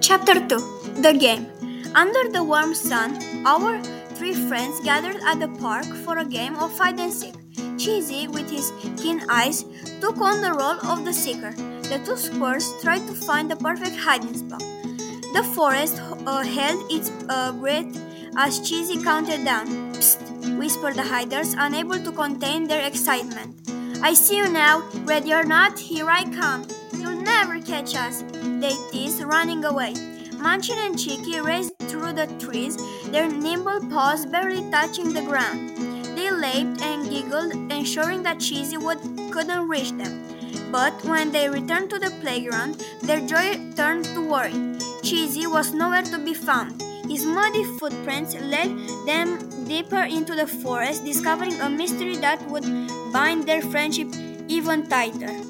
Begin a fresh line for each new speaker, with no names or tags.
Chapter 2. The Game. Under the warm sun, our three friends gathered at the park for a game of hide and seek. Cheesy, with his keen eyes, took on the role of the seeker. The two squares tried to find the perfect hiding spot. The forest held its breath as Cheesy counted down. Psst, whispered the hiders, unable to contain their excitement. I see you now. Ready or not, here I come. You'll never catch us, they teased, running away. Munchin and Cheeky raced through the trees, their nimble paws barely touching the ground. They laughed and giggled, ensuring that Cheesy couldn't reach them. But when they returned to the playground, their joy turned to worry. Cheesy was nowhere to be found. His muddy footprints led them deeper into the forest, discovering a mystery that would bind their friendship even tighter.